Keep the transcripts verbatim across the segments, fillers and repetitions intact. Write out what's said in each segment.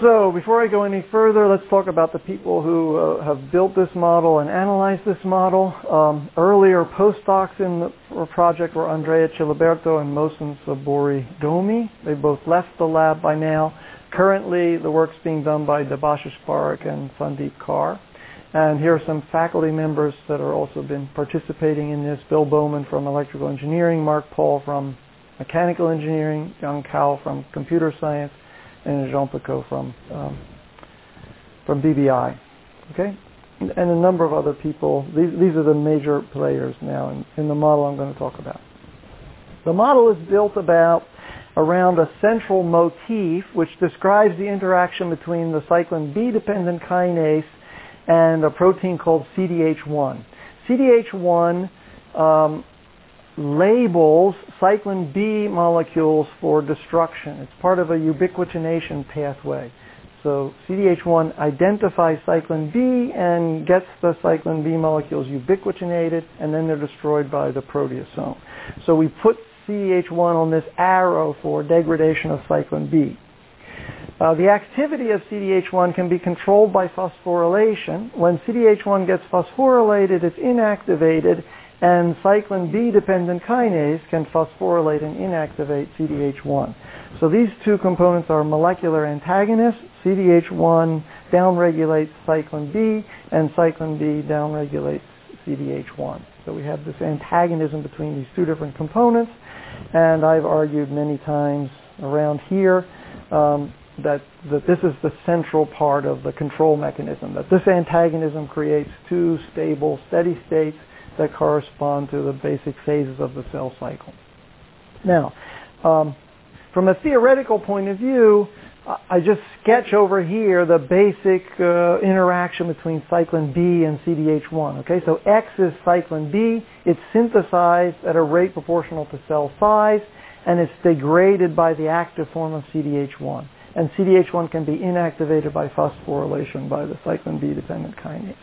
So before I go any further, let's talk about the people who uh, have built this model and analyzed this model. Um, earlier postdocs in the project were Andrea Ciliberto and Mohsen Sabori-Domi. They both left the lab by now. Currently, the work's being done by Debashish Parekh and Sandeep Kaur. And here are some faculty members that are also been participating in this. Bill Bowman from electrical engineering, Mark Paul from mechanical engineering, Young Kao from computer science, and Jean Picot from um, from B B I. Okay? And a number of other people. These, these are the major players now in, in the model I'm going to talk about. The model is built about around a central motif which describes the interaction between the cyclin B-dependent kinase and a protein called C D H one. C D H one um, labels cyclin B molecules for destruction. It's part of a ubiquitination pathway. So C D H one identifies cyclin B and gets the cyclin B molecules ubiquitinated, and then they're destroyed by the proteasome. So we put C D H one on this arrow for degradation of cyclin B. Uh, the activity of C D H one can be controlled by phosphorylation. When C D H one gets phosphorylated, it's inactivated, and cyclin B-dependent kinase can phosphorylate and inactivate C D H one. So these two components are molecular antagonists. C D H one downregulates cyclin B, and cyclin B downregulates C D H one. So we have this antagonism between these two different components, and I've argued many times around here um, that, that this is the central part of the control mechanism, that this antagonism creates two stable, steady states that correspond to the basic phases of the cell cycle. Now, um, from a theoretical point of view, I just sketch over here the basic uh, interaction between cyclin B and C D H one. Okay, so X is cyclin B. It's synthesized at a rate proportional to cell size, and it's degraded by the active form of C D H one. And C D H one can be inactivated by phosphorylation by the cyclin B-dependent kinase.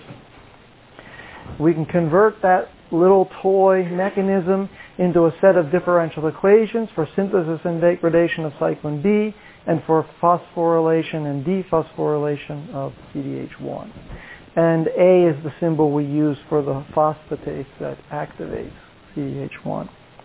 We can convert that little toy mechanism into a set of differential equations for synthesis and degradation of cyclin B and for phosphorylation and dephosphorylation of C D H one. And A is the symbol we use for the phosphatase that activates C D H one.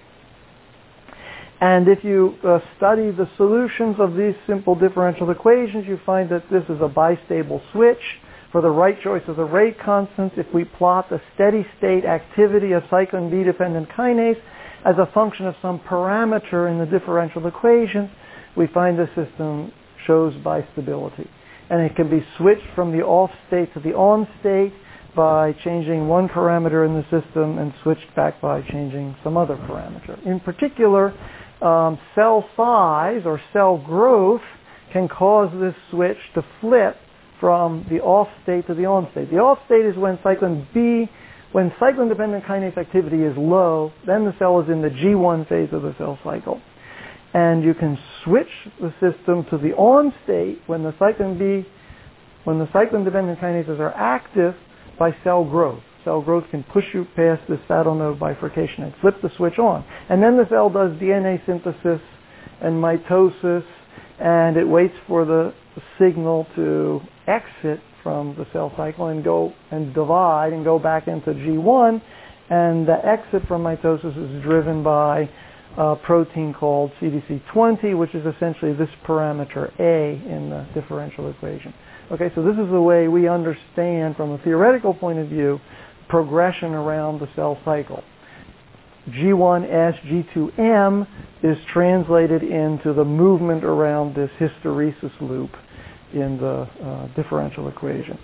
And if you uh, study the solutions of these simple differential equations, you find that this is a bistable switch. For the right choice of the rate constants, if we plot the steady state activity of cyclin B-dependent kinase as a function of some parameter in the differential equations, we find the system shows bistability. And it can be switched from the off state to the on state by changing one parameter in the system and switched back by changing some other parameter. In particular, um, cell size or cell growth can cause this switch to flip from the off state to the on state. The off state is when cyclin B, when cyclin-dependent kinase activity is low, then the cell is in the G one phase of the cell cycle. And you can switch the system to the on state when the cyclin B, when the cyclin-dependent kinases are active by cell growth. Cell growth can push you past this saddle node bifurcation and flip the switch on. And then the cell does D N A synthesis and mitosis, and it waits for the signal to exit from the cell cycle and go and divide and go back into G one, and the exit from mitosis is driven by a protein called C D C twenty, which is essentially this parameter A in the differential equation. Okay, so this is the way we understand from a theoretical point of view progression around the cell cycle. G one S, G two M is translated into the movement around this hysteresis loop in the uh, differential equation.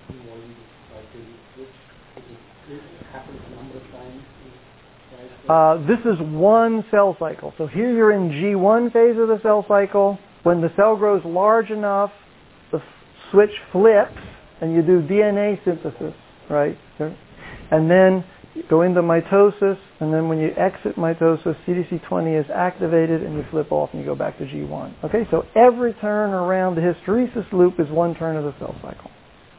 Uh, this is one cell cycle. So here you're in G one phase of the cell cycle. When the cell grows large enough, the f- switch flips and you do D N A synthesis, right? And then you go into mitosis, and then when you exit mitosis, C D C twenty is activated and you flip off and you go back to G one. Okay, so every turn around the hysteresis loop is one turn of the cell cycle.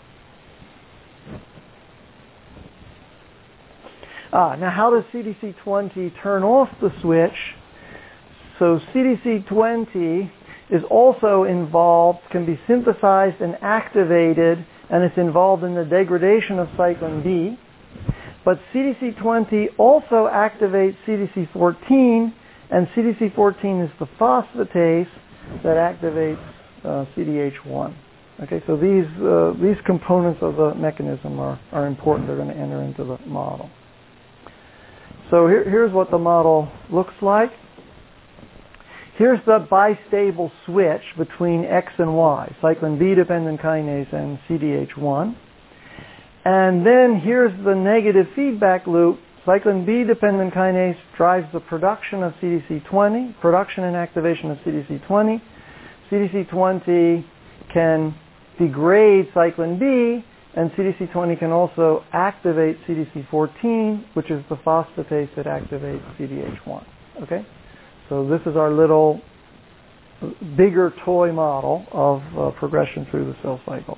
Ah, now how does C D C twenty turn off the switch? So C D C twenty is also involved, can be synthesized and activated, and it's involved in the degradation of cyclin B. But C D C twenty also activates C D C fourteen, and C D C fourteen is the phosphatase that activates uh, C D H one. Okay, so these uh, these components of the mechanism are, are important. They're going to enter into the model. So here, here's what the model looks like. Here's the bistable switch between X and Y, cyclin B-dependent kinase and C D H one. And then here's the negative feedback loop. Cyclin B-dependent kinase drives the production of C D C twenty, production and activation of C D C twenty. C D C twenty can degrade cyclin B, and C D C twenty can also activate C D C fourteen, which is the phosphatase that activates C D H one. Okay? So this is our little bigger toy model of uh, progression through the cell cycle.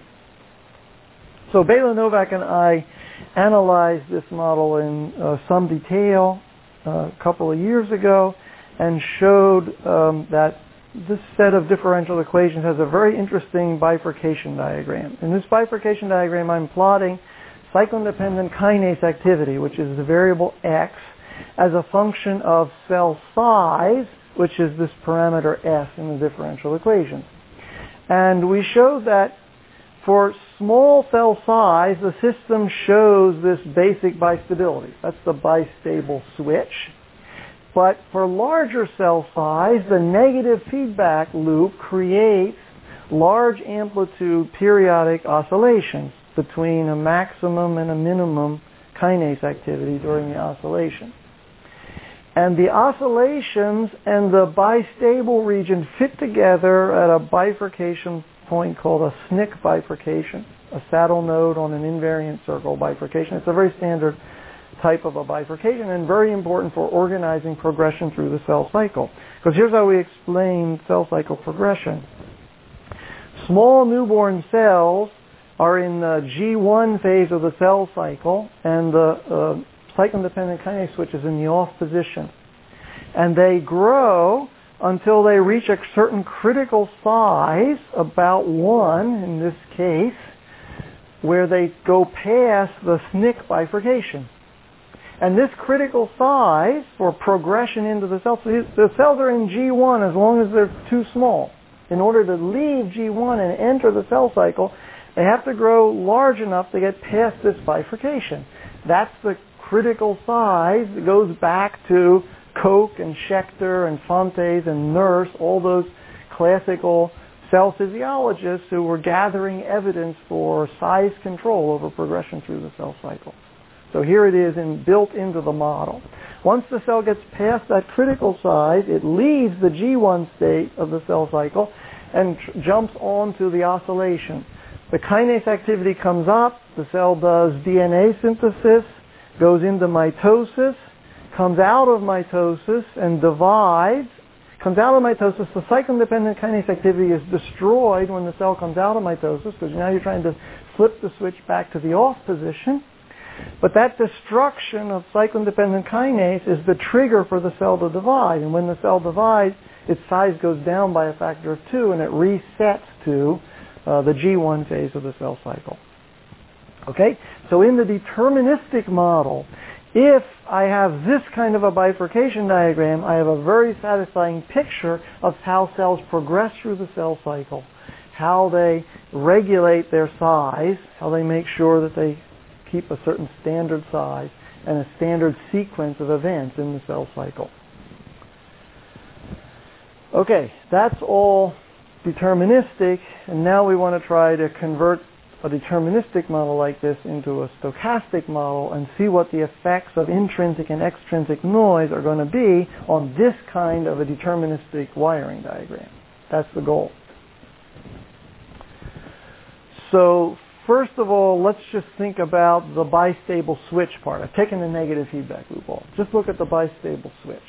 So Bela Novak and I analyzed this model in uh, some detail uh, a couple of years ago and showed um, that this set of differential equations has a very interesting bifurcation diagram. In this bifurcation diagram, I'm plotting cyclin-dependent kinase activity, which is the variable X, as a function of cell size, which is this parameter S in the differential equation. And we showed that for small cell size, the system shows this basic bistability. That's the bistable switch. But for larger cell size, the negative feedback loop creates large amplitude periodic oscillations between a maximum and a minimum kinase activity during the oscillation. And the oscillations and the bistable region fit together at a bifurcation point called a S N C bifurcation, a saddle node on an invariant circle bifurcation. It's a very standard type of a bifurcation and very important for organizing progression through the cell cycle. Because here's how we explain cell cycle progression. Small newborn cells are in the G one phase of the cell cycle, and the uh, cyclin-dependent kinase switch is in the off position. And they grow until they reach a certain critical size, about one in this case, where they go past the S N C bifurcation. And this critical size for progression into the cell, so the cells are in G one as long as they're too small. In order to leave G one and enter the cell cycle, they have to grow large enough to get past this bifurcation. That's the critical size that goes back to Koch and Schechter and Fontes and Nurse, all those classical cell physiologists who were gathering evidence for size control over progression through the cell cycle. So here it is in, built into the model. Once the cell gets past that critical size, it leaves the G one state of the cell cycle and tr- jumps onto the oscillation. The kinase activity comes up, the cell does D N A synthesis, goes into mitosis, comes out of mitosis and divides, comes out of mitosis. The cyclin-dependent kinase activity is destroyed when the cell comes out of mitosis, because now you're trying to flip the switch back to the off position. But that destruction of cyclin-dependent kinase is the trigger for the cell to divide. And when the cell divides, its size goes down by a factor of two, and it resets to uh, the G one phase of the cell cycle. Okay? So in the deterministic model, if I have this kind of a bifurcation diagram, I have a very satisfying picture of how cells progress through the cell cycle, how they regulate their size, how they make sure that they keep a certain standard size and a standard sequence of events in the cell cycle. Okay, that's all deterministic, and now we want to try to convert a deterministic model like this into a stochastic model and see what the effects of intrinsic and extrinsic noise are going to be on this kind of a deterministic wiring diagram. That's the goal. So first of all, let's just think about the bistable switch part. I've taken the negative feedback loop off. Just look at the bistable switch.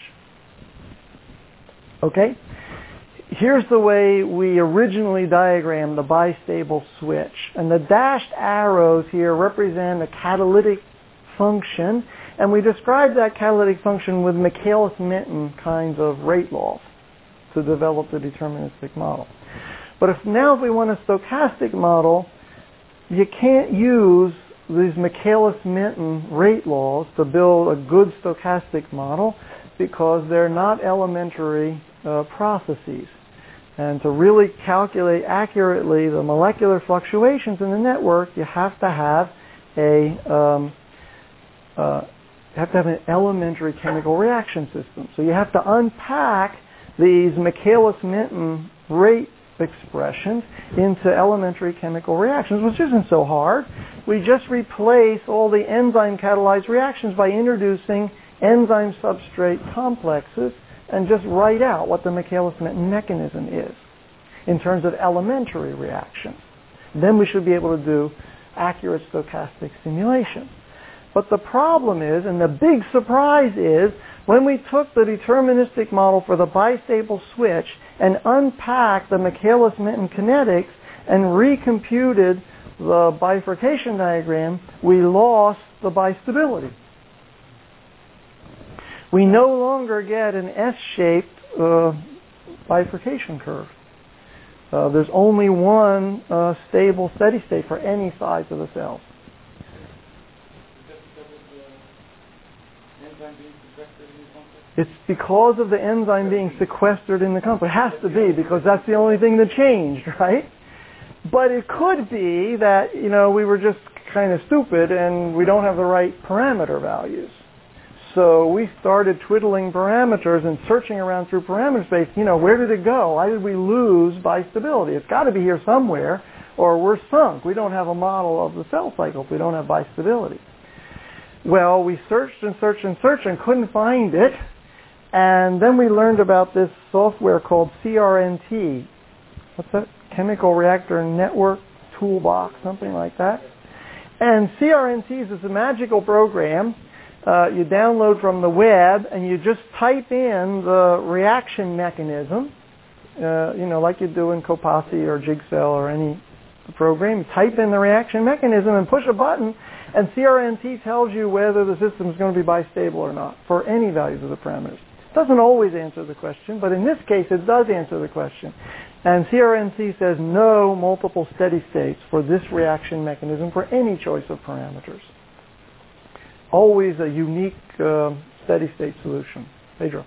Okay? Here's the way we originally diagrammed the bistable switch. And the dashed arrows here represent a catalytic function, and we describe that catalytic function with Michaelis-Menten kinds of rate laws. to develop the deterministic model. But if now if we want a stochastic model, you can't use these Michaelis-Menten rate laws to build a good stochastic model because they're not elementary uh, processes. And to really calculate accurately the molecular fluctuations in the network, you have to have a um, uh, you have to have an elementary chemical reaction system. So you have to unpack these Michaelis-Menten rate expressions into elementary chemical reactions, which isn't so hard. We just replace all the enzyme catalyzed reactions by introducing enzyme substrate complexes and just write out what the Michaelis-Menten mechanism is in terms of elementary reactions. Then we should be able to do accurate stochastic simulation. But the problem is, and the big surprise is, when we took the deterministic model for the bistable switch and unpacked the Michaelis-Menten kinetics and recomputed the bifurcation diagram, we lost the bistability. We no longer get an S-shaped uh, bifurcation curve. Uh, there's only one uh, stable steady state for any size of the cells. It's because of the enzyme being sequestered in the complex. It has to be, because that's the only thing that changed, right? But it could be that, you know, we were just kind of stupid and we don't have the right parameter values. So we started twiddling parameters and searching around through parameter space. You know, where did it go? Why did we lose bistability? It's got to be here somewhere, or we're sunk. We don't have a model of the cell cycle if we don't have bistability. Well, we searched and searched and searched and couldn't find it. And then we learned about this software called C R N T. What's that? Chemical Reactor Network Toolbox, something like that. And C R N T is a magical program uh, you download from the web, and you just type in the reaction mechanism, uh, you know, like you do in Copasi or Jigsaw or any program. You type in the reaction mechanism and push a button, and C R N T tells you whether the system is going to be bistable or not for any values of the parameters. It doesn't always answer the question, but in this case it does answer the question. And C R N T says no multiple steady states for this reaction mechanism for any choice of parameters. Always a unique uh, steady state solution. Pedro.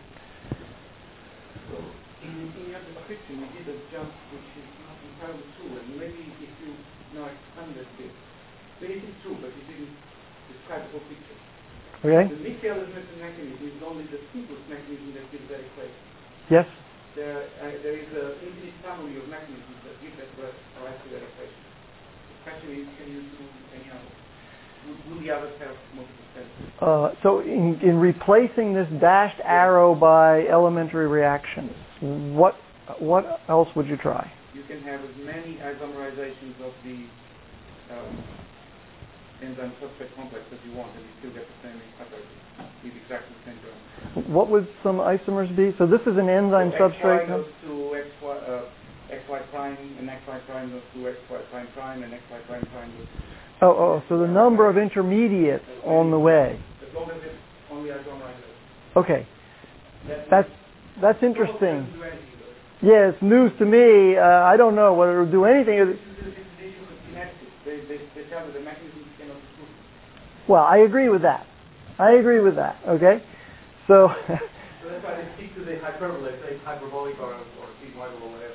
So in, in your description you did a jump which is not entirely true, and maybe if you now expand it a bit. So it is true, but you didn't describe the whole picture. Okay. The Michaelis-Menten mechanism is only the simplest mechanism that gives that equation. Yes. There, uh, there is an infinite family of mechanisms that give that rise to that equation. The question is, can you do any others? Would, would the others have multiple steps? Uh, so in, in replacing this dashed arrow by elementary reactions, what what else would you try? You can have as many isomerizations of the um, enzyme substrate complex as you want, and you still get the same pattern with exactly the same term. What would some isomers be? So this is an enzyme so substrate. X Y goes to X Y, uh, X Y prime, and X Y prime goes to X Y prime prime, and X Y prime prime goes to... Oh, oh, so the number of intermediates on the way. As long as it's only isomerized. Okay. That's, that's interesting. Do anything, yeah, it's news to me. Uh, I don't know whether it will do anything. This is the issue with kinetics. They, they, they tell you the mechanisms cannot be proven. Well, I agree with that. I agree with that, okay? So... So that's why they stick to the hyperbole, say hyperbolic or, or sigmoidal or whatever.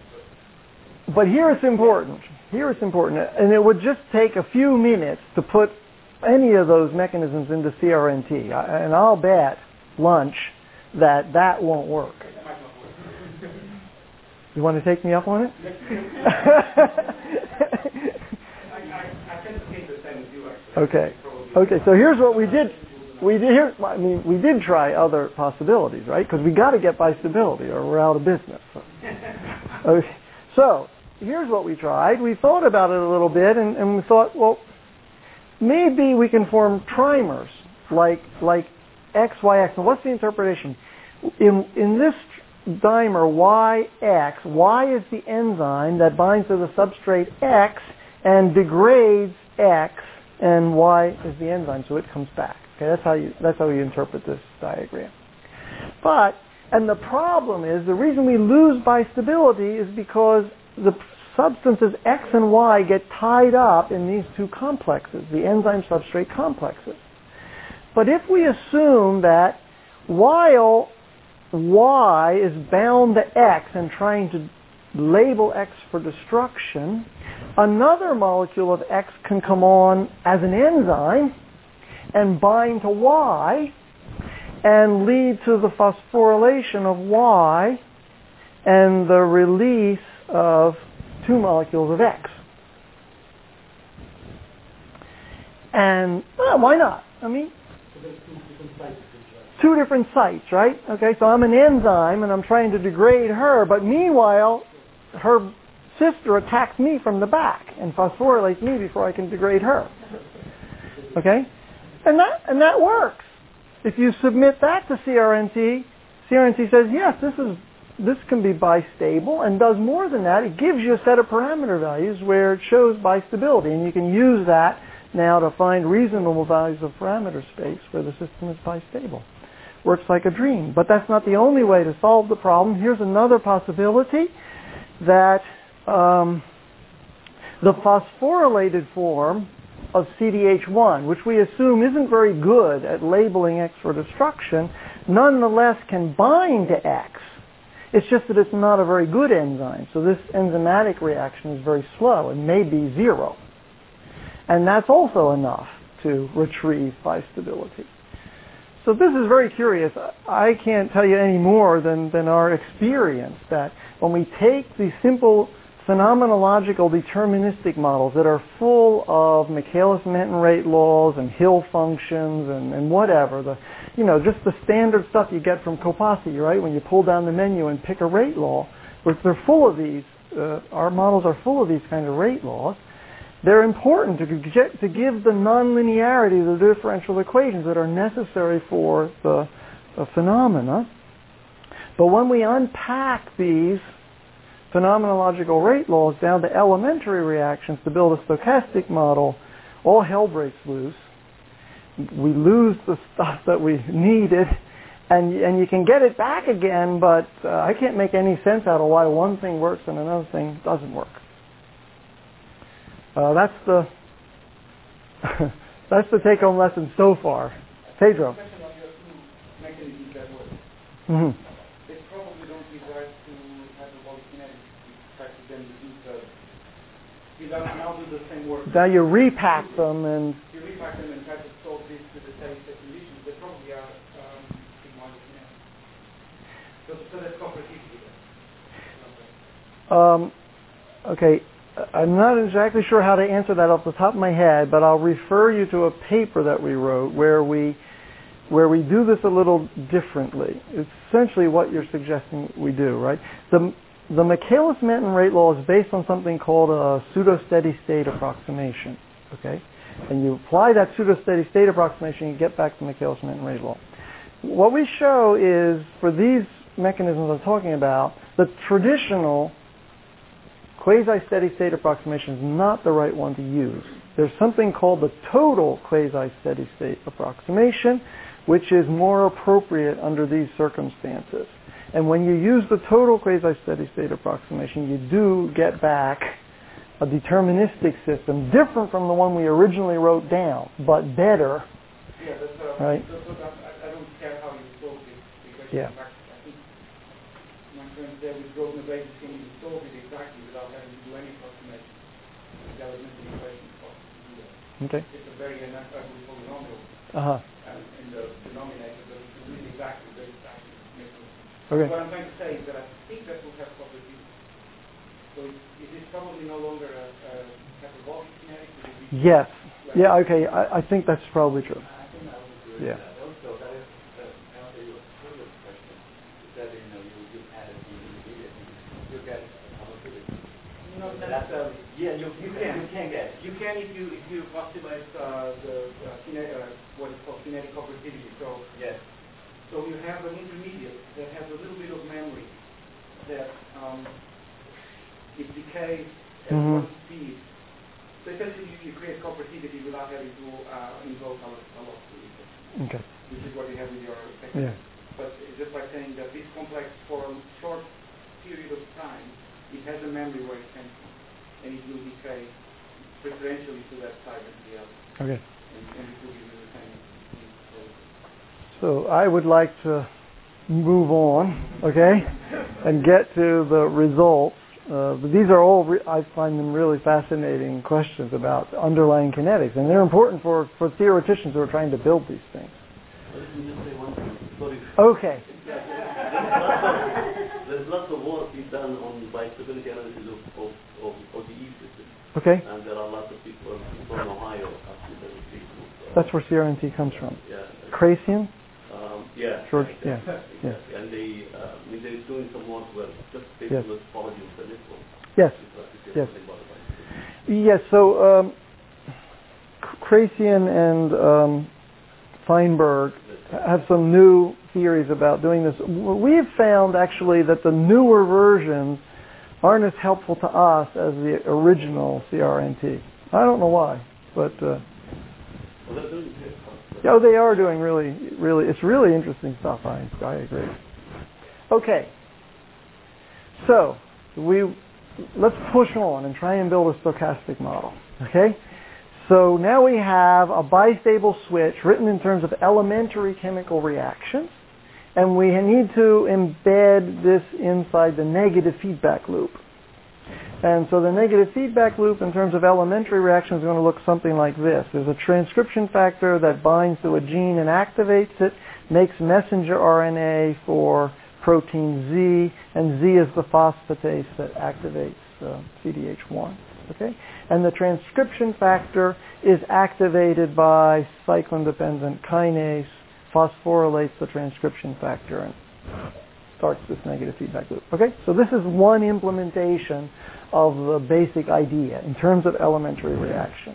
But here it's important. Here it's important. And it would just take a few minutes to put any of those mechanisms into C R N T. I, and I'll bet lunch that that won't work. That might not work. You want to take me up on it? I, I, I tend to think the same as you, actually. Okay. Okay, so here's what we did. We did here. I mean, we did try other possibilities, right? Because we got to get by stability, or we're out of business. So, okay. So here's what we tried. We thought about it a little bit, and, and we thought, well, maybe we can form trimers like like X Y X. And what's the interpretation? In in this dimer Y X, Y is the enzyme that binds to the substrate X and degrades X, and Y is the enzyme, so it comes back. Okay, that's how you that's how you interpret this diagram. But And the problem is, the reason we lose bistability is because the substances X and Y get tied up in these two complexes, the enzyme substrate complexes. But if we assume that while Y is bound to X and trying to label X for destruction, another molecule of X can come on as an enzyme and bind to Y and lead to the phosphorylation of Y and the release of two molecules of X. And well, why not? I mean, two different sites, right? Okay, so I'm an enzyme and I'm trying to degrade her, but meanwhile, her sister attacks me from the back and phosphorylates me before I can degrade her. Okay? And that and that works. If you submit that to C R N T, C R N T says, yes, this is this can be bistable, and does more than that. It gives you a set of parameter values where it shows bistability, and you can use that now to find reasonable values of parameter space where the system is bistable. Works like a dream. But that's not the only way to solve the problem. Here's another possibility, that um, the phosphorylated form of C D H one, which we assume isn't very good at labeling X for destruction, nonetheless can bind to X. It's just that it's not a very good enzyme. So this enzymatic reaction is very slow and may be zero. And that's also enough to retrieve bistability. So this is very curious. I can't tell you any more than, than our experience that when we take these simple phenomenological deterministic models that are full of Michaelis-Menten rate laws and Hill functions and, and whatever, the, you know, just the standard stuff you get from Kopassi, right? When you pull down the menu and pick a rate law, which they're full of these, uh, our models are full of these kind of rate laws. They're important to, get, to give the nonlinearity of the differential equations that are necessary for the, the phenomena. But when we unpack these phenomenological rate laws down to elementary reactions to build a stochastic model, all hell breaks loose. We lose the stuff that we needed, and, and you can get it back again, but uh, I can't make any sense out of why one thing works and another thing doesn't work. Uh, that's the that's the take-home lesson so far. Pedro. Mm-hmm. They probably don't desire to have the polykinetics try to then reduce the. You now do the same work. Now you repack them and. You repack them and try to solve this with the same set conditions. They probably are um, polykinetics. So, so that's competitive. Um. Okay. I'm not exactly sure how to answer that off the top of my head, but I'll refer you to a paper that we wrote where we where we do this a little differently. It's essentially what you're suggesting we do, right? The the Michaelis-Menten rate law is based on something called a pseudo-steady state approximation, okay? And you apply that pseudo-steady state approximation, you get back the Michaelis-Menten rate law. What we show is, for these mechanisms I'm talking about, the traditional quasi-steady state approximation is not the right one to use. There's something called the total quasi-steady state approximation, which is more appropriate under these circumstances. And when you use the total quasi-steady state approximation, you do get back a deterministic system different from the one we originally wrote down, but better. Yeah, that's, uh, right? So, so that, I, I don't care how you solve it, because yeah. in fact, I think my friend there with Grosvenor basis can even solve it exactly without having to do any approximation. That was missing the equation possible to do that. Okay. It's a very ugly polynomial. Uh-huh. And in the denominator, but it's really exactly very exactly. Okay. What I'm trying to say is that I think that will have properties. So it, it is probably no longer a, a hyperbolic kinetic. Yes. Like yeah, okay. I, I think that's probably true. I think I would agree yeah. with that. Also, that is the answer your previous question. You said, you know, you, you added the intermediate. You get probability. Not necessarily. Yeah, you, you, can, you can get. You can if you if you optimize uh, the uh, kinetic, uh, what is called kinetic cooperativity. So yes. So you have an intermediate that has a little bit of memory that um, it decays at mm-hmm. one speed. So essentially you, you create cooperativity without having to uh, invoke a lot. Okay. Which is what you have with your yeah. but it's just like saying that this complex for a short period of time, it has a memory where it came from, and it will decay preferentially to that side and the other. Okay. And, and it will give you the same thing. So I would like to move on, okay, and get to the results. Uh, but these are all, re- I find them really fascinating questions about underlying kinetics, and they're important for, for theoreticians who are trying to build these things. Let me just say one thing. Sorry. Okay. There's lots of work being done on biostability analysis of, of, of O D E systems. Okay. And there are lots of people from Ohio actually that are big group. That's where C R N T comes from. Yeah. Crasian? Um, yeah. George, exactly, yeah. exactly. Yeah. And they, uh, I mean, they're doing some work where just based Yes. on the topology of the network. Yes. Yes. Yes, so um, Crasian and um, Feinberg have some new theories about doing this. We have found actually that the newer versions aren't as helpful to us as the original C R N T. I don't know why, but uh, Well, they're doing good. yeah, they are doing really, really. It's really interesting stuff. I I agree. Okay, so we let's push on and try and build a stochastic model. Okay. So now we have a bistable switch written in terms of elementary chemical reactions, and we need to embed this inside the negative feedback loop. And so the negative feedback loop in terms of elementary reactions is going to look something like this. There's a transcription factor that binds to a gene and activates it, makes messenger R N A for protein Z, and Z is the phosphatase that activates uh, C D H one. Okay? And the transcription factor is activated by cyclin-dependent kinase, phosphorylates the transcription factor, and starts this negative feedback loop. Okay? So this is one implementation of the basic idea in terms of elementary reaction.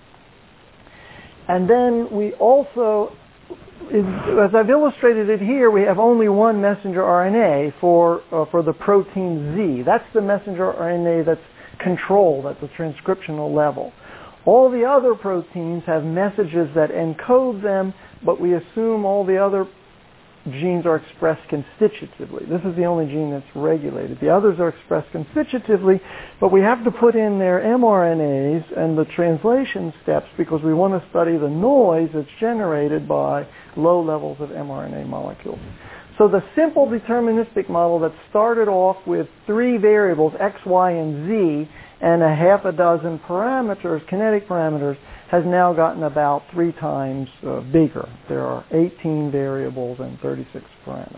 And then we also, as I've illustrated it here, we have only one messenger R N A for, uh, for the protein Z. That's the messenger R N A that's controlled at the transcriptional level. All the other proteins have messages that encode them, but we assume all the other genes are expressed constitutively. This is the only gene that's regulated. The others are expressed constitutively, but we have to put in their mRNAs and the translation steps because we want to study the noise that's generated by low levels of mRNA molecules. So the simple deterministic model that started off with three variables, X, Y, and Z, and a half a dozen parameters, kinetic parameters, has now gotten about three times uh, bigger. There are eighteen variables and thirty-six parameters.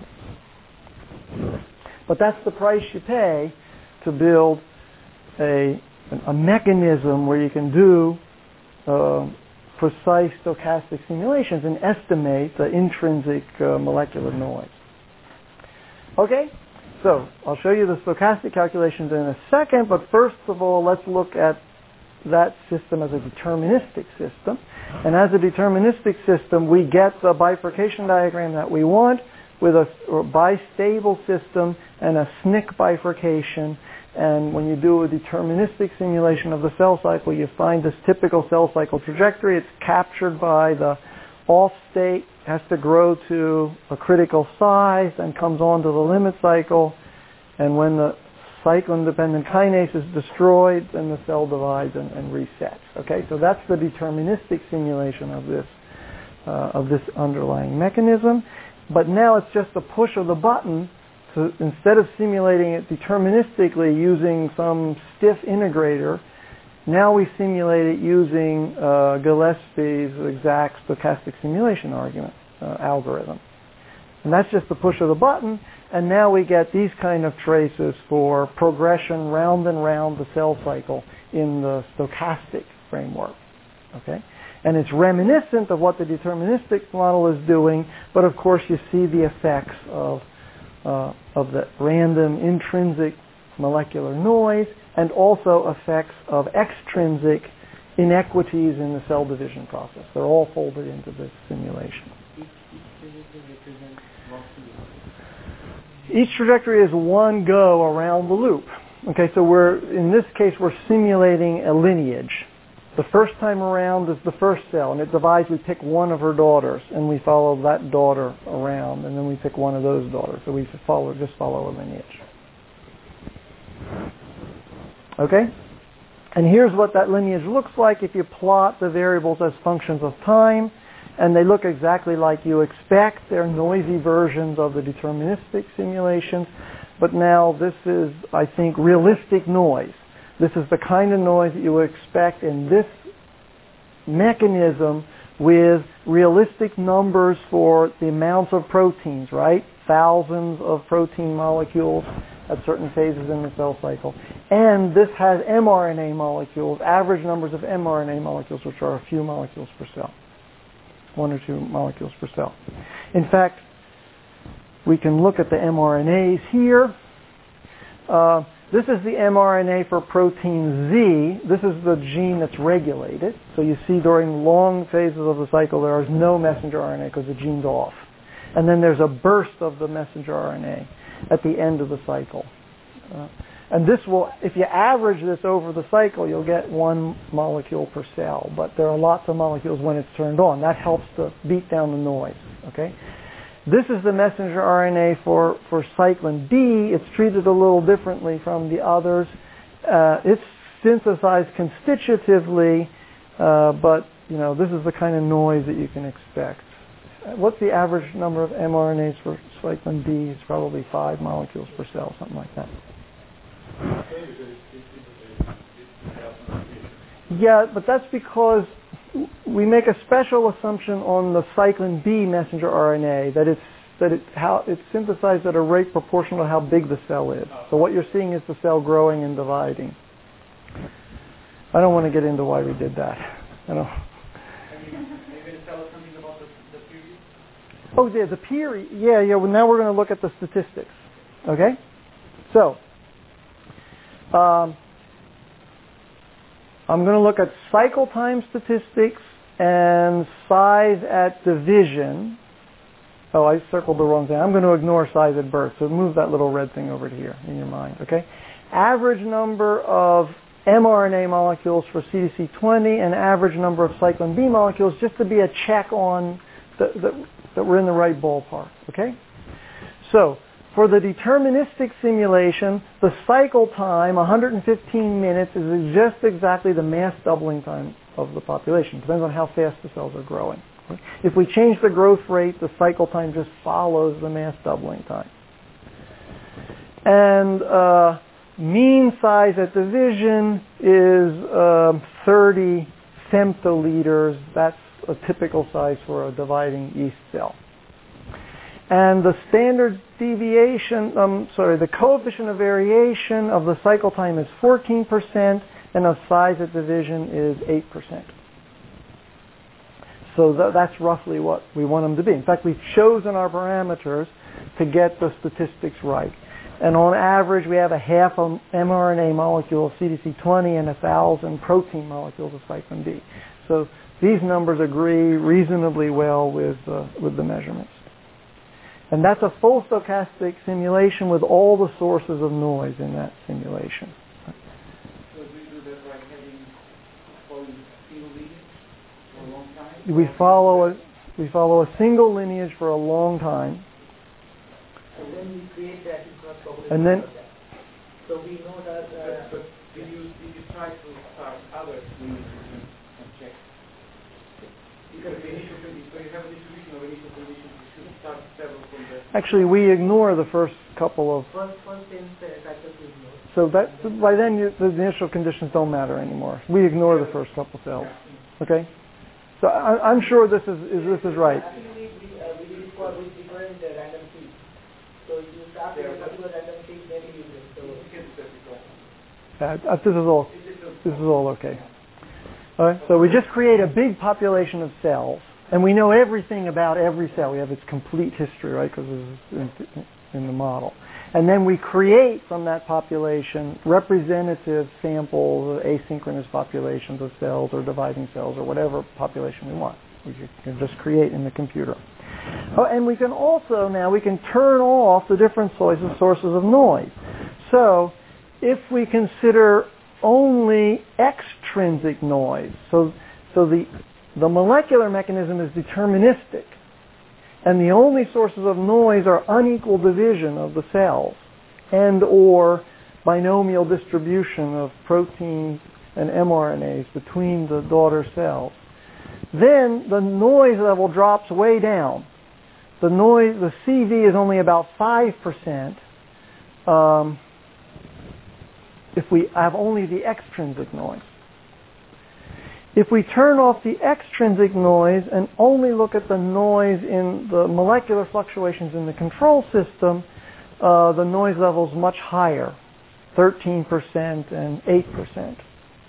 But that's the price you pay to build a, a mechanism where you can do uh, precise stochastic simulations and estimate the intrinsic uh, molecular noise. Okay, so I'll show you the stochastic calculations in a second, but first of all, let's look at that system as a deterministic system. And as a deterministic system, we get the bifurcation diagram that we want with a, a bistable system and a S N C bifurcation. And when you do a deterministic simulation of the cell cycle, you find this typical cell cycle trajectory. It's captured by the off state, has to grow to a critical size, and comes on to the limit cycle. And when the cyclin-dependent kinase is destroyed, then the cell divides and, and resets. Okay, so that's the deterministic simulation of this uh, of this underlying mechanism. But now it's just a push of the button. So instead of simulating it deterministically using some stiff integrator, now we simulate it using uh, Gillespie's exact stochastic simulation argument uh, algorithm. And that's just the push of the button, and now we get these kind of traces for progression round and round the cell cycle in the stochastic framework. Okay? And it's reminiscent of what the deterministic model is doing, but of course you see the effects of, uh, of the random intrinsic molecular noise and also effects of extrinsic inequities in the cell division process. They're all folded into this simulation. Each trajectory is one go around the loop. Okay, so we're, in this case, we're simulating a lineage. The first time around is the first cell, and it divides. We pick one of her daughters, and we follow that daughter around, and then we pick one of those daughters. So we follow, just follow a lineage. Okay? And here's what that lineage looks like if you plot the variables as functions of time, and they look exactly like you expect. They're noisy versions of the deterministic simulations, but now this is, I think, realistic noise. This is the kind of noise that you would expect in this mechanism with realistic numbers for the amounts of proteins, right? Thousands of protein molecules at certain phases in the cell cycle. And this has mRNA molecules, average numbers of mRNA molecules, which are a few molecules per cell. One or two molecules per cell. In fact, we can look at the mRNAs here. Uh, this is the mRNA for protein Z. This is the gene that's regulated. So you see during long phases of the cycle there is no messenger R N A because the gene's off. And then there's a burst of the messenger R N A at the end of the cycle. Uh, and this will, if you average this over the cycle, you'll get one molecule per cell. But there are lots of molecules when it's turned on. That helps to beat down the noise. Okay? This is the messenger R N A for, for cyclin B. It's treated a little differently from the others. Uh, it's synthesized constitutively, uh, but you know this is the kind of noise that you can expect. What's the average number of mRNAs for cyclin B? It's probably five molecules per cell, something like that. Yeah, but that's because we make a special assumption on the cyclin B messenger R N A that it's that it's how it's synthesized at a rate proportional to how big the cell is. So what you're seeing is the cell growing and dividing. I don't want to get into why we did that. I don't. Oh, yeah, the period. Yeah, yeah. Well, now we're going to look at the statistics. Okay? So, um, I'm going to look at cycle time statistics and size at division. Oh, I circled the wrong thing. I'm going to ignore size at birth. So move that little red thing over to here in your mind. Okay? Average number of mRNA molecules for C D C twenty and average number of cyclin B molecules, just to be a check on the, the that we're in the right ballpark, okay? So, for the deterministic simulation, the cycle time, one hundred fifteen minutes, is just exactly the mass doubling time of the population. Depends on how fast the cells are growing. Okay? If we change the growth rate, the cycle time just follows the mass doubling time. And uh, mean size at division is um, thirty femtoliters. That's a typical size for a dividing yeast cell. And the standard deviation, um, sorry, the coefficient of variation of the cycle time is fourteen percent, and the size at division is eight percent. So th- that's roughly what we want them to be. In fact, we've chosen our parameters to get the statistics right. And on average, we have a half a mRNA molecule of C D C twenty and a thousand protein molecules of cyclin B. So these numbers agree reasonably well with uh, with the measurements. And that's a full stochastic simulation with all the sources of noise in that simulation. So do you do that by having following a single lineage for a long time? We follow a we follow a single lineage for a long time. And then we create that cross population. And then so we know that uh, but, but did you did you try to start other lineages and, and check? Because the initial condition, so you have a distribution of initial conditions, you should start several from the... Actually, we ignore the first couple of... First, first in the factor we ignore. So that, by then, you, the initial conditions don't matter anymore. We ignore the first couple cells. Okay? So I, I'm sure this is, is this is right. Actually, we, uh, we did it for with different uh, random seeds. So you start with a particular random seed, maybe you will. So Uh, this is all. This is all okay. All right, so we just create a big population of cells, and we know everything about every cell. We have its complete history, right, because it's in, in the model. And then we create from that population representative samples, asynchronous populations of cells or dividing cells or whatever population we want. We can just create in the computer. Oh, and we can also now, we can turn off the different sources, sources of noise. So if we consider only extrinsic noise. So, so the, the molecular mechanism is deterministic. And the only sources of noise are unequal division of the cells and or binomial distribution of proteins and mRNAs between the daughter cells. Then the noise level drops way down. The noise, the C V is only about five percent um, if we have only the extrinsic noise. If we turn off the extrinsic noise and only look at the noise in the molecular fluctuations in the control system, uh, the noise level is much higher, thirteen percent and eight percent.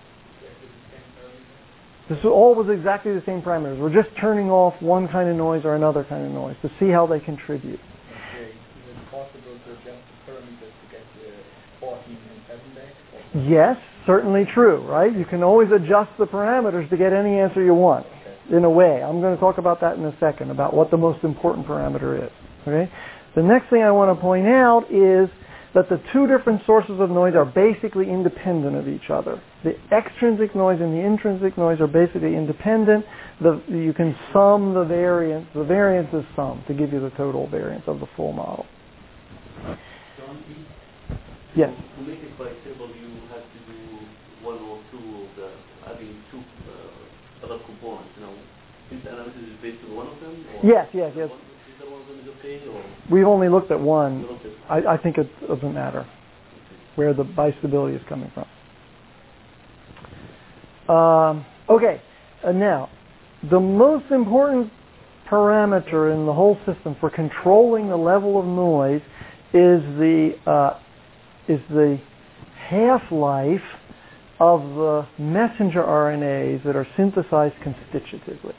This all was exactly the same parameters. We're just turning off one kind of noise or another kind of noise to see how they contribute. Okay. Is it possible to adjust the parameters to get the fourteen and seven back? Yes, certainly true, right? You can always adjust the parameters to get any answer you want, okay, in a way. I'm going to talk about that in a second, about what the most important parameter is. Okay? The next thing I want to point out is that the two different sources of noise are basically independent of each other. The extrinsic noise and the intrinsic noise are basically independent. The, you can sum the variance. The variance is summed to give you the total variance of the full model. John, yes? To make it bistable, you have to do one or two of the, adding two uh, other components. You know, this analysis is based on one of them? Or yes, yes, yes. One, is there one of them is okay? Or? We've only looked at one. Looked at I, I think it doesn't matter where the bistability is coming from. Um, okay, and now, the most important parameter in the whole system for controlling the level of noise is the uh, is the half-life of the messenger R N As that are synthesized constitutively.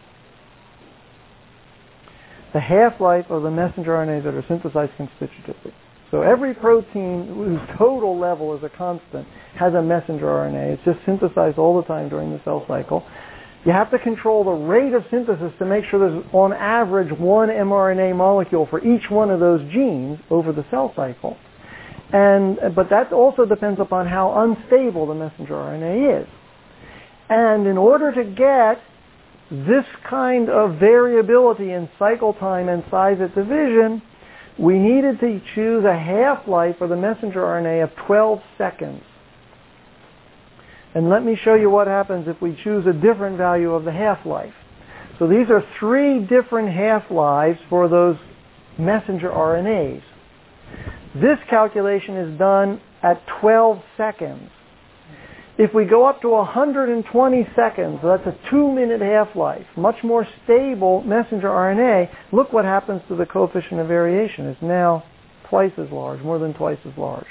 The half-life of the messenger R N As that are synthesized constitutively. So every protein whose total level is a constant has a messenger R N A. It's just synthesized all the time during the cell cycle. You have to control the rate of synthesis to make sure there's, on average, one mRNA molecule for each one of those genes over the cell cycle. And, but that also depends upon how unstable the messenger R N A is. And in order to get this kind of variability in cycle time and size at division, we needed to choose a half-life for the messenger R N A of twelve seconds. And let me show you what happens if we choose a different value of the half-life. So these are three different half-lives for those messenger R N As. This calculation is done at twelve seconds. If we go up to one hundred twenty seconds, so that's a two-minute half-life, much more stable messenger R N A, look what happens to the coefficient of variation. It's now twice as large, more than twice as large.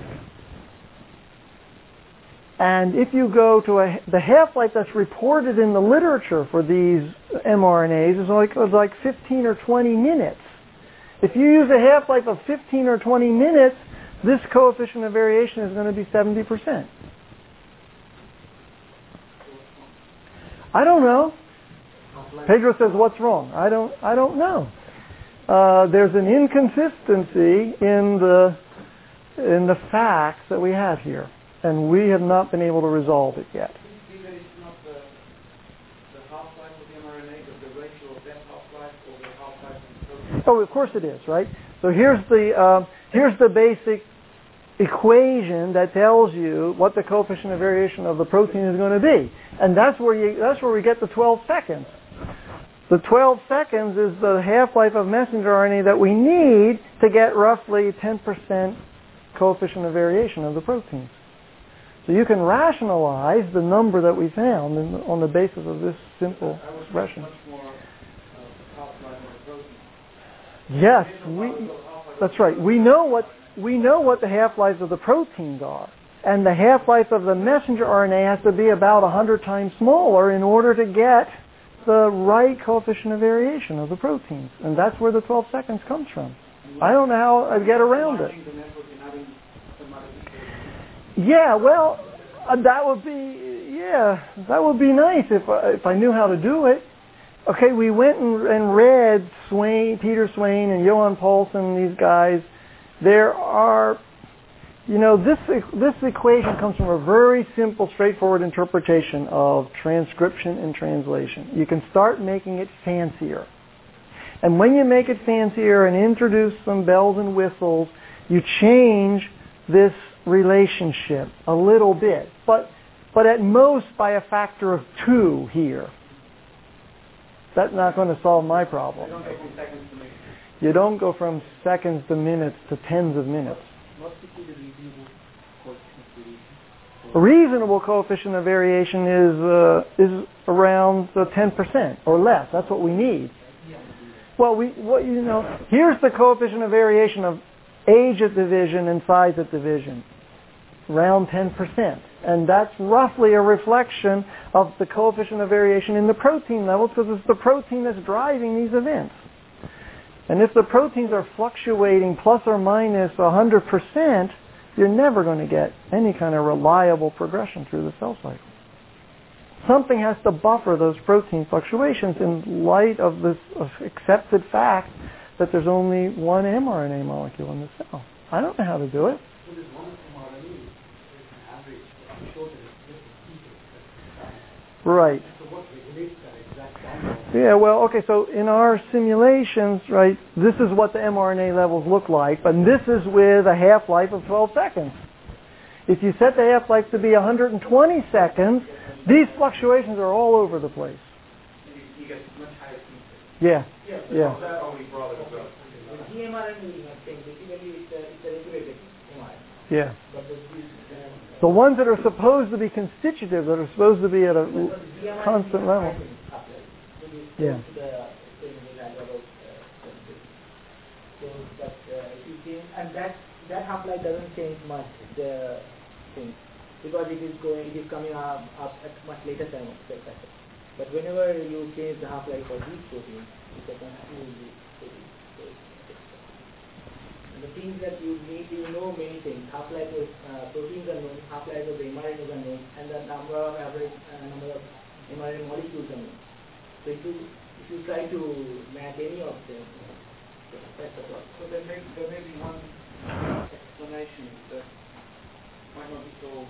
And if you go to a, the half-life that's reported in the literature for these mRNAs is like, is like fifteen or twenty minutes. If you use a half-life of fifteen or twenty minutes, this coefficient of variation is going to be seventy percent. I don't know. Pedro says, what's wrong? I don't, I don't know. Uh, there's an inconsistency in the, in the facts that we have here, and we have not been able to resolve it yet. Do you think that it's not the, the half-life of the mRNA, but the ratio of that half-life or the half-life of the protein? Oh, of course it is, right? So here's the, uh, here's the basic equation that tells you what the coefficient of variation of the protein is going to be. And that's where you, that's where we get the twelve seconds. The twelve seconds is the half-life of messenger R N A that we need to get roughly ten percent coefficient of variation of the proteins. So you can rationalize the number that we found in, on the basis of this simple expression. Much more uh, half-life of the protein. Yes, we, that's right. We know what we know what the half-lives of the proteins are. And the half-life of the messenger R N A has to be about one hundred times smaller in order to get the right coefficient of variation of the proteins. And that's where the twelve seconds comes from. I don't know how I'd get around it. Yeah, well, uh, that would be, yeah, that would be nice if I, if I knew how to do it. Okay, we went and, and read Swain, Peter Swain and Johan Paulson, these guys. There are you know, this this equation comes from a very simple, straightforward interpretation of transcription and translation. You can start making it fancier. And when you make it fancier and introduce some bells and whistles, you change this relationship a little bit. But but at most by a factor of two here. That's not going to solve my problem. You don't go from seconds to minutes. You don't go from seconds to minutes to tens of minutes. What would be the reasonable coefficient of variation? A reasonable coefficient of variation is uh, is around uh, ten percent or less. That's what we need. Well, we what you know here's the coefficient of variation of age at division and size at division, around ten percent, and that's roughly a reflection of the coefficient of variation in the protein levels because it's the protein that's driving these events. And if the proteins are fluctuating plus or minus one hundred percent, you're never going to get any kind of reliable progression through the cell cycle. Something has to buffer those protein fluctuations in light of this accepted fact that there's only one mRNA molecule in the cell. I don't know how to do it. So there's one mRNA, there's an average, I'm sure that it's different people. Right. So what regulates that exact value? Yeah, well, okay, so in our simulations, right, this is what the mRNA levels look like, but this is with a half-life of twelve seconds. If you set the half-life to be one hundred twenty seconds, these fluctuations are all over the place. You, you get much higher peaks. Yeah, Yeah. yeah. That's how we brought it up. The G M R N A will not change. Basically, it's a, it's a regulated M R N A. Yeah. But the, the, The ones that are supposed to be constitutive, that are supposed to be at a constant level. Yeah. So, but uh, if you change, and that that half-life doesn't change much the thing because it is going, it is coming up, up at much later time of the cycle. But whenever you change the half-life of these proteins, it's a continuity protein. So and the things that you need, you know many things. Half-life of uh, proteins are known, half-life of the mRNAs are known, and the number of average uh, number of mRNA molecules are known. So if you if you try to match any of them, that's the problem. So there may, there may be one explanation that might not be so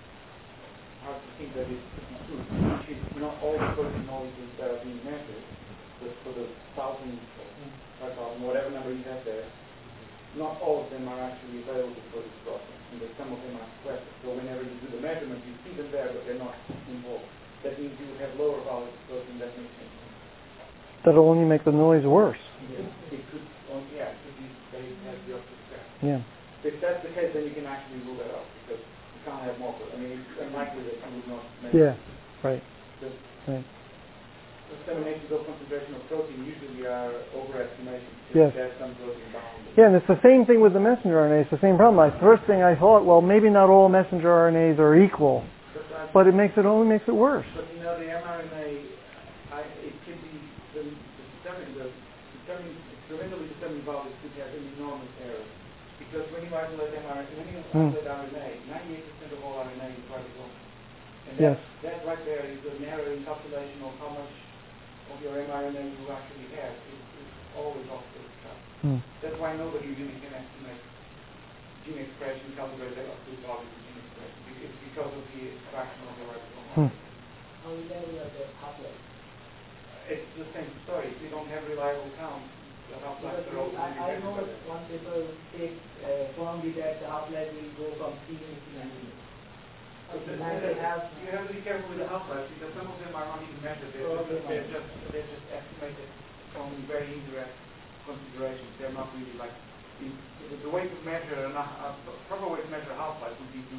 hard to think that it could be true, which is not all the protein molecules that are being measured, but for the thousand, five thousand, whatever number you have there, not all of them are actually available for this process, and that some of them are sequestered. So whenever you do the measurement, you see them there, but they're not involved. That means you have lower values of protein that makes sense. That'll only make the noise worse. Yeah. It could, oh, yeah, it could be they have the opposite effect. Yeah. If that's the case, then you can actually rule that out because you can't have more. I mean, it's unlikely that you would not make. Yeah. Right. The Right. disseminations of concentration of protein usually are overestimations. Yes. There's some protein bound. Yeah, and it's the same thing with the messenger R N A. It's the same problem. My first thing I thought, well, maybe not all messenger R N As are equal, But, uh, but it makes it only makes it worse. but you know, the mRNA, I, it can be the the determining the determining experimentally determining values could have an enormous error because when you isolate mRNA, when you Hmm. isolate R N A, ninety-eight percent of all R N A is ribosome. And Yes. that, that right there is an error in calculation of how much of your mRNA you actually have. It's, it's always off the chart. Hmm. That's why nobody really can estimate gene expression, calculate that absolute value of gene expression. It's because of the extraction of the ribosome. Hmm. How reliable are the half-life? It's the same story. If you don't have reliable counts, the half-lives are also I, I know independent. one paper take uh, firmly that the half-life will go from three minutes to nine minutes. But So the- nine the- they have You have to be careful with the half-lives because some of them are not even measured. They're, Oh, just, okay. they're just they're just estimated from very indirect considerations. They're not really like the, the way to measure a uh, proper way to measure half-life would be to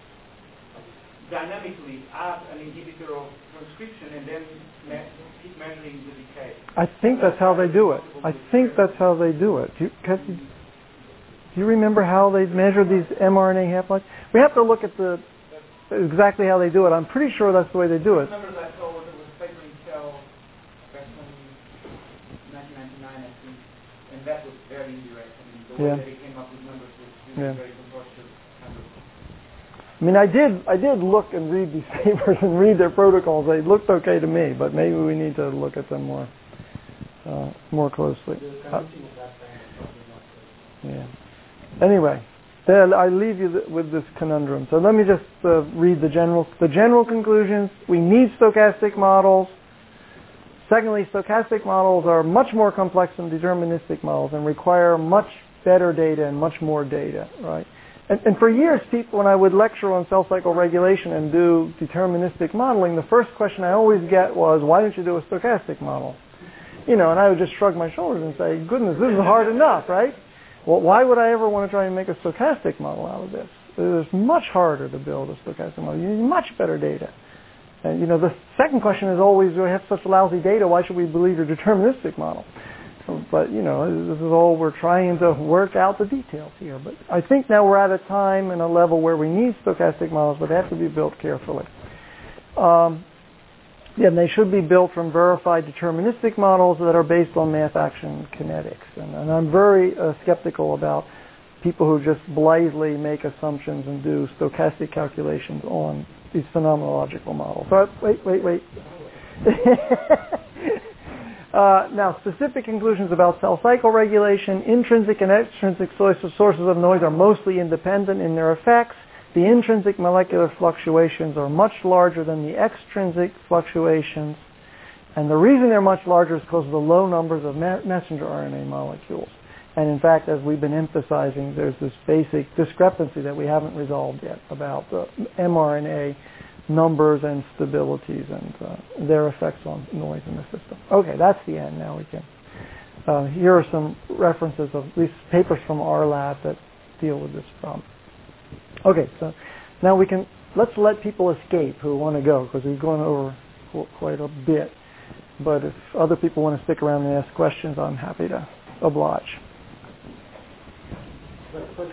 dynamically add an inhibitor of transcription and then me- keep measuring the decay. I think that's how they do it. I think that's how they do it. Do you, can, do you remember how they measure these mRNA half-lives? We have to look at the exactly how they do it. I'm pretty sure that's the way they do it. The numbers I saw was it was paper in Cell back in nineteen ninety-nine, I think, and that was very indirect. I mean, the way Yeah. that they came up with numbers was really Yeah. very contortionist. Kind of. I mean, I did I did look and read these papers and read their protocols. They looked okay to me, but maybe we need to look at them more uh, more closely. Uh, yeah. Anyway, then I leave you th- with this conundrum. So let me just uh, read the general the general conclusions. We need stochastic models. Secondly, stochastic models are much more complex than deterministic models and require much better data and much more data, right? And, and for years, people, when I would lecture on cell cycle regulation and do deterministic modeling, the first question I always get was, why don't you do a stochastic model? You know, and I would just shrug my shoulders and say, goodness, this is hard enough, right? Well, why would I ever want to try and make a stochastic model out of this? It's much harder to build a stochastic model. You need much better data. And, you know, the second question is always, we have such lousy data, why should we believe your deterministic model? But, you know, this is all, we're trying to work out the details here. But I think now we're at a time and a level where we need stochastic models, but they have to be built carefully. Um, yeah, and they should be built from verified deterministic models that are based on math action kinetics. And, and I'm very uh, skeptical about people who just blithely make assumptions and do stochastic calculations on these phenomenological models. So, wait, wait, wait. uh, now, specific conclusions about cell cycle regulation. Intrinsic and extrinsic sources of noise are mostly independent in their effects. The intrinsic molecular fluctuations are much larger than the extrinsic fluctuations. And the reason they're much larger is because of the low numbers of ma- messenger R N A molecules. And in fact, as we've been emphasizing, there's this basic discrepancy that we haven't resolved yet about the mRNA numbers and stabilities and uh, their effects on noise in the system. Okay, that's the end. Now we can. Uh, here are some references of these papers from our lab that deal with this problem. Okay, so now we can, let's let people escape who want to go, because we've gone over quite a bit. But if other people want to stick around and ask questions, I'm happy to oblige. But first,